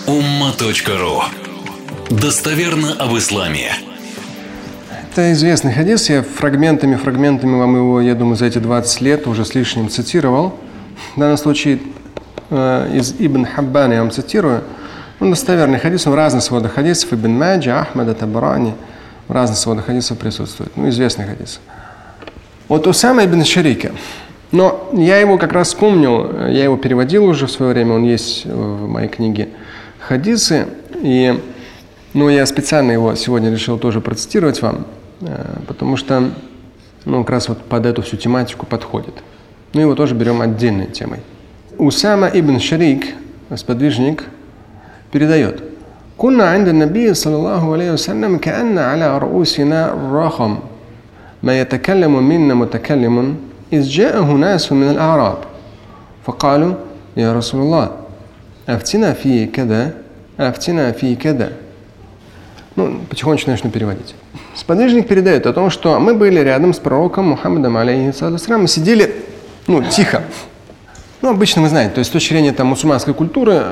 umma.ru. Достоверно об исламе. Это известный хадис, я фрагментами вам его, я думаю, за эти 20 лет уже с лишним цитировал. В данном случае из Ибн Хаббана я вам цитирую. Он достоверный хадис, он в разных сводах хадисов, Ибн Маджа, Ахмада, Табарани, в разных сводах хадисов присутствует. Известный хадис. Вот Усама ибн Шарика. Но я его как раз вспомнил, я его переводил уже в свое время, он есть в моей книге «Хадисы». И я специально его сегодня решил тоже процитировать вам, потому что как раз вот под эту всю тематику подходит. Его тоже берем отдельной темой. Усама ибн Шарик, сподвижник, передает: «Кунна инда набия, саллаллаху алейхи вассалям, каанна аля руусина рахам, ма ятакалляму минна мутакаллямун, из джааху насу мин аль-а'раб, факалу, я Расулаллах, афтина фи када, афтина фи када». Потихонечку начну переводить. Сподвижник передает о том, что мы были рядом с пророком Мухаммадом, алейхиссалям, мы сидели, тихо. Обычно вы знаете, то есть с точки зрения мусульманской культуры,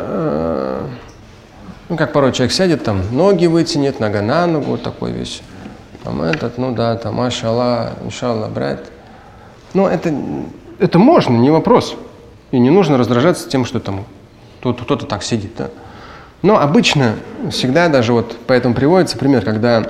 как порой человек сядет, ноги вытянет, нога на ногу, вот такой вещь. Машаллах, иншаллах, брат. Это можно, не вопрос. И не нужно раздражаться тем, что кто-то так сидит, да. Но обычно, всегда даже вот поэтому приводится пример, когда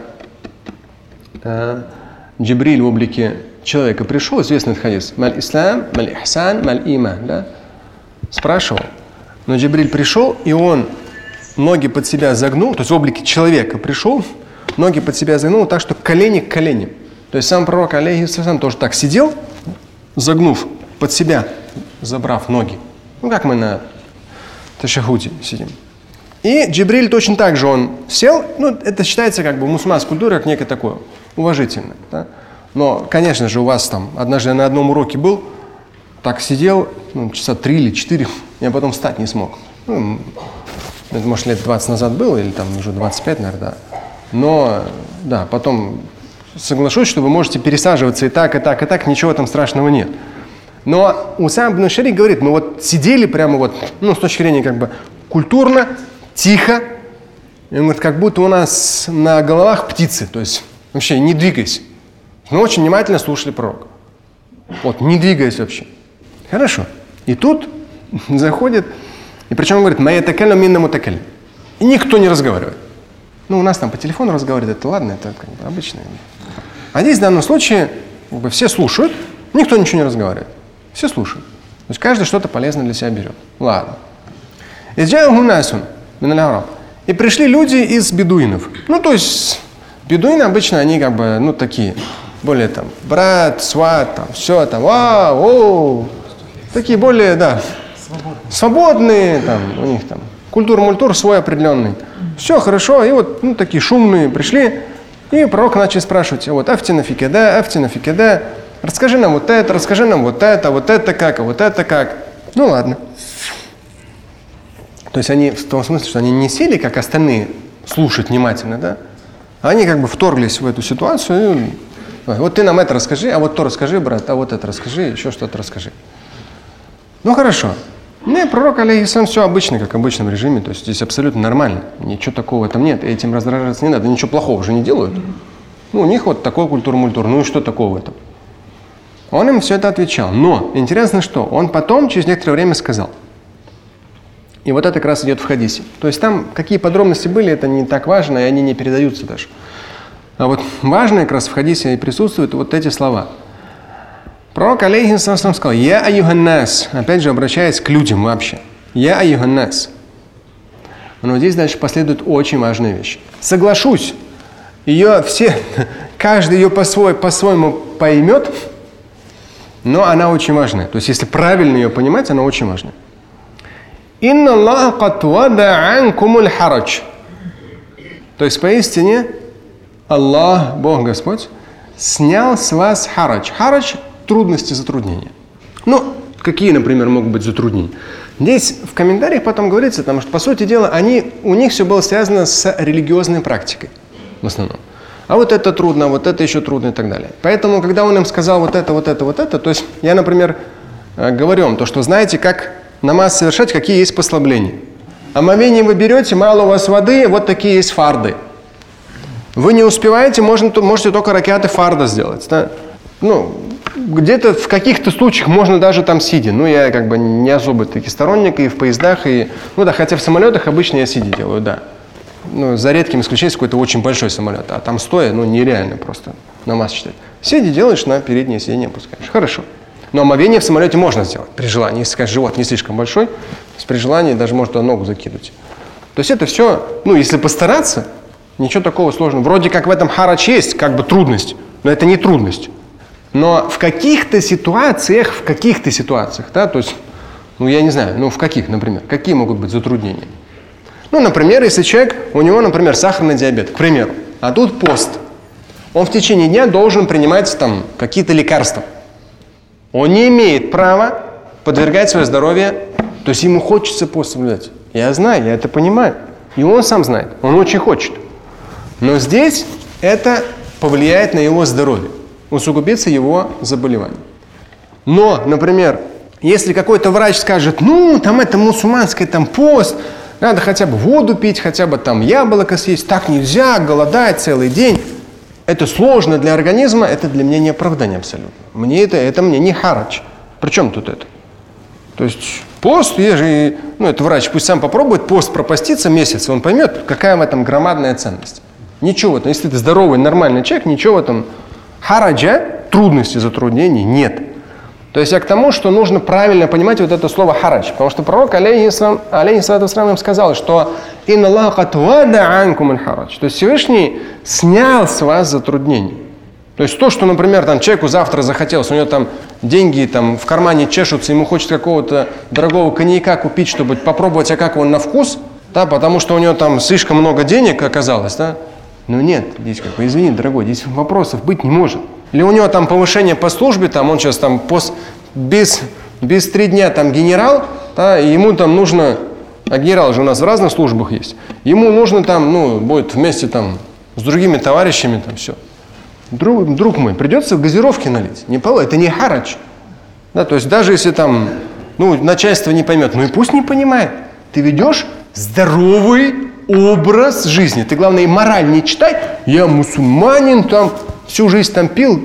Джибриль в облике человека пришел, известный хадис, «Маль ислам, маль ихсан, маль иман», да? Спрашивал. Но Джибриль пришел, и он ноги под себя загнул, то есть в облике человека пришел, ноги под себя загнул так, что колени к коленям. То есть сам пророк, алейхиссалям, тоже так сидел, загнув под себя, забрав ноги. Как мы на ташахуде сидим. И Джибриль точно так же он сел, это считается в мусульманской культуре как некое такое уважительное. Да? Но, конечно же, у вас однажды я на одном уроке был, так сидел, часа 3 или 4, я потом встать не смог. Это, может, лет 20 назад было, или уже 25, наверное, да. Но, да, потом соглашусь, что вы можете пересаживаться и так, ничего там страшного нет. Но Усама ибн Шарик говорит, сидели прямо с точки зрения культурно, тихо, и он говорит, как будто у нас на головах птицы, то есть вообще не двигайся. Мы очень внимательно слушали пророка. Не двигаясь вообще. Хорошо. И тут заходит, и причем он говорит, «Ма ятакалляму минна мутакаллим». И никто не разговаривает. У нас по телефону разговаривают, это ладно, это обычно. А здесь в данном случае все слушают, никто ничего не разговаривает. Все слушают. То есть каждый что-то полезное для себя берет. Ладно. И пришли люди из бедуинов. То есть бедуины обычно, они такие, более брат, сват, все такие более, свободные, у них культур-мультур свой определенный. Все хорошо, и такие шумные пришли, и пророк начал спрашивать, афтина фи када, расскажи нам вот это как. Ладно. То есть они в том смысле, что они не сели, как остальные, слушать внимательно, да? А они вторглись в эту ситуацию. Ты нам это расскажи, а то расскажи, брат, а это расскажи, еще что-то расскажи. Хорошо. Пророк, алейхиссалям, все обычно, как в обычном режиме, то есть здесь абсолютно нормально. Ничего такого там нет, этим раздражаться не надо, ничего плохого же не делают. У них такой культур-мультур, и что такого в этом? Он им все это отвечал. Но интересно, что он потом, через некоторое время, сказал. И это как раз идет в хадисе. То есть там какие подробности были, это не так важно, и они не передаются даже. А важно как раз в хадисе и присутствуют эти слова. Пророк, алейхиссалям, сказал, «Я аюханнас», опять же обращаясь к людям вообще. «Я аюханнас». Но здесь дальше последует очень важная вещь. Соглашусь, каждый ее по-своему поймет, но она очень важная. То есть если правильно ее понимать, она очень важная. «Инна Аллаха кад вада анкумуль харадж». То есть поистине Аллах, Бог Господь, снял с вас харадж. Харадж – трудности, затруднения. Какие, например, могут быть затруднения? Здесь в комментариях потом говорится, потому что, по сути дела, у них все было связано с религиозной практикой в основном. А это трудно, это еще трудно и так далее. Поэтому, когда он им сказал это, то есть я, например, говорю вам, что знаете, как намаз совершать, какие есть послабления. Омовение вы берете, мало у вас воды, вот такие есть фарды. Вы не успеваете, можете только ракаты фарда сделать. Да? Ну, где-то в каких-то случаях можно даже там сидя. Ну, я как бы не особо таки сторонник и в поездах, и... Ну да, хотя в самолетах обычно я сидя делаю, да. Ну, за редким исключением какой-то очень большой самолет. А там стоя, ну, нереально просто намаз читать. Сидя делаешь, на переднее сиденье опускаешь. Хорошо. Но омовение в самолете можно сделать при желании. Если, конечно, живот не слишком большой, при желании даже можно туда ногу закинуть. То есть это все, ну, если постараться, ничего такого сложного. Вроде как в этом харадж есть, как бы трудность, но это не трудность. Но в каких-то ситуациях, да, то есть, ну, я не знаю, ну, в каких, например, какие могут быть затруднения? Ну, например, если человек, у него, например, сахарный диабет, к примеру, а тут пост, он в течение дня должен принимать там какие-то лекарства. Он не имеет права подвергать свое здоровье, то есть ему хочется пост соблюдать. Я знаю, я это понимаю. И он сам знает, он очень хочет. Но здесь это повлияет на его здоровье, усугубится его заболевание. Но, например, если какой-то врач скажет, ну, там это мусульманское, там пост, надо хотя бы воду пить, хотя бы там яблоко съесть, так нельзя, голодать целый день. Это сложно для организма, это для меня не оправдание абсолютно. Мне это мне не харадж. Причем тут это? То есть пост, ну, это врач пусть сам попробует пост пропаститься месяц, он поймет, какая в этом громадная ценность. Ничего в этом, если ты здоровый, нормальный человек, ничего в этом хараджа, трудностей, затруднений нет. То есть я к тому, что нужно правильно понимать вот это слово харадж. Потому что пророк, алейхиссалату вассалям, сказал, что «Инна Аллаху кад вада анкум аль-харадж». То есть Всевышний снял с вас затруднения. То есть то, что, например, там, человеку завтра захотелось, у него там деньги там, в кармане чешутся, ему хочется какого-то дорогого коньяка купить, чтобы попробовать, а как он на вкус, да, потому что у него там слишком много денег оказалось, да. Но нет, здесь как бы, извини, дорогой, здесь вопросов быть не может. Или у него там повышение по службе, там он сейчас там без 3 дня там генерал, да, и ему там нужно, а генерал же у нас в разных службах есть, ему нужно там, ну, будет вместе там с другими товарищами там все. Друг мой, придется в газировки налить. Это не харадж. Да, то есть даже если там, ну, начальство не поймет, ну и пусть не понимает. Ты ведешь здоровый образ жизни. Ты, главное, и мораль не читай. Я мусульманин, там всю жизнь там пил,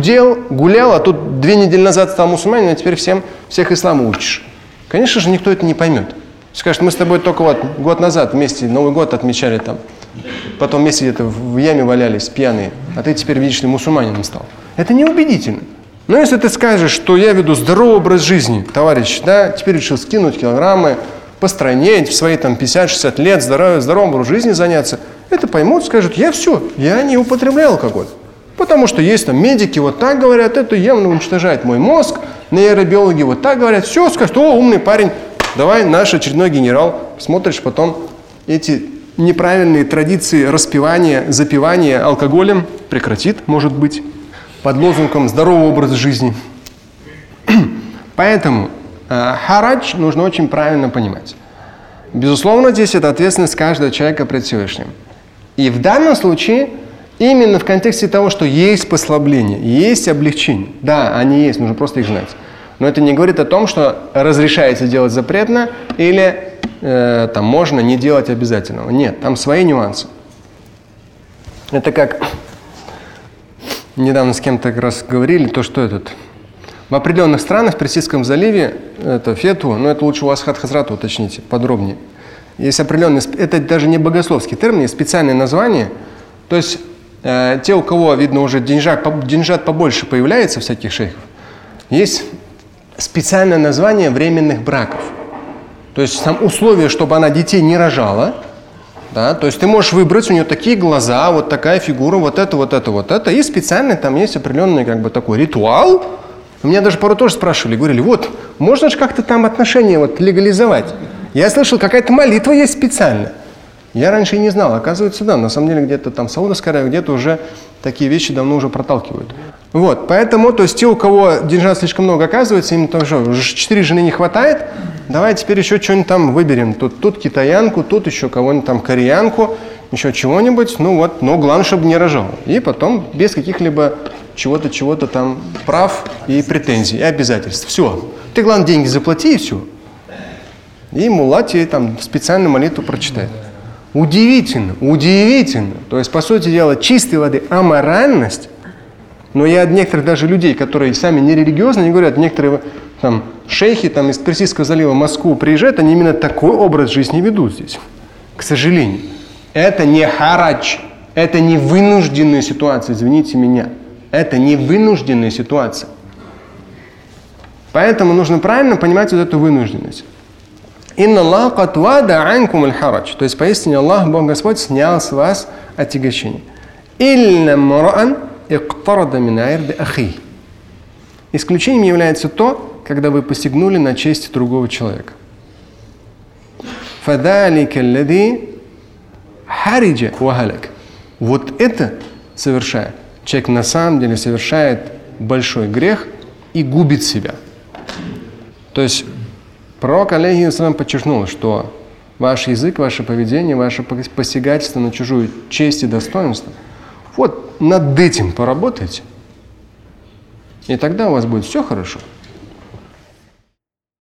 гулял, а тут 2 недели назад стал мусульманином, а теперь всех ислама учишь. Конечно же, никто это не поймет. Скажет, мы с тобой только вот год назад вместе Новый год отмечали там, потом вместе где-то в яме валялись пьяные, а ты теперь, видишь ли, мусульманином стал. Это неубедительно. Но если ты скажешь, что я веду здоровый образ жизни, товарищ, да, теперь решил скинуть килограммы, постройнеть, в свои там 50-60 лет здоровым образом жизни заняться, это поймут, скажут, я не употребляю алкоголь. Потому что есть там медики, вот так говорят, это явно уничтожает мой мозг, нейробиологи вот так говорят, все, скажут, о, умный парень, давай наш очередной генерал, смотришь потом эти неправильные традиции распивания, запивания алкоголем прекратит, может быть, под лозунгом здорового образа жизни. Поэтому харадж нужно очень правильно понимать. Безусловно, здесь это ответственность каждого человека пред Всевышним. И в данном случае именно в контексте того, что есть послабление, есть облегчение. Да, они есть, нужно просто их знать. Но это не говорит о том, что разрешается делать запретно или там можно не делать обязательного. Нет, там свои нюансы. Это как недавно с кем-то как раз говорили, то, что в определенных странах в Персидском заливе, это фетву, но это лучше у Асхат Хазрата уточните подробнее. Есть определенные, это даже не богословский термин, есть специальное название. То есть те, у кого, видно, уже деньжат побольше появляется, всяких шейхов, есть специальное название временных браков. То есть там условие, чтобы она детей не рожала. Да? То есть ты можешь выбрать, у нее такие глаза, вот такая фигура, вот это. И специально там есть определенный как бы такой ритуал. Меня даже порой тоже спрашивали, говорили, вот, можно же как-то там отношения вот легализовать. Я слышал, какая-то молитва есть специально. Я раньше и не знал, оказывается, да, на самом деле где-то там в Саудовской Аравии, где-то уже такие вещи давно уже проталкивают. Вот, поэтому, то есть те, у кого деньжат слишком много, оказывается, им тоже уже 4 жены не хватает, давай теперь еще что-нибудь там выберем. Тут китаянку, тут еще кого-нибудь там кореянку, еще чего-нибудь, ну вот, но главное, чтобы не рожал. И потом без каких-либо чего-то там прав и претензий, и обязательств. Все. Ты, главное, деньги заплати и все. И мулла тебе там специальную молитву прочитает. Удивительно, удивительно. То есть, по сути дела, чистой воды аморальность. Но я от некоторых даже людей, которые сами не религиозные, они говорят, некоторые там шейхи там, из Персидского залива в Москву приезжают, они именно такой образ жизни ведут здесь. К сожалению. Это не харадж, это не вынужденная ситуация, извините меня. Это не вынужденная ситуация. Поэтому нужно правильно понимать вот эту вынужденность. Инна Аллах кад вада анкум аль-харадж. То есть, поистине Аллах, Бог Господь, снял с вас отягощение. Илля мраан иктарада мин ирди ахи. Исключением является то, когда вы посягнули на честь другого человека. Фадалика аллади хариджа ва халак. Вот это совершает. Человек на самом деле совершает большой грех и губит себя. То есть пророк, алейхиссалям, подчеркнул, что ваш язык, ваше поведение, ваше посягательство на чужую честь и достоинство, вот над этим поработайте, и тогда у вас будет все хорошо.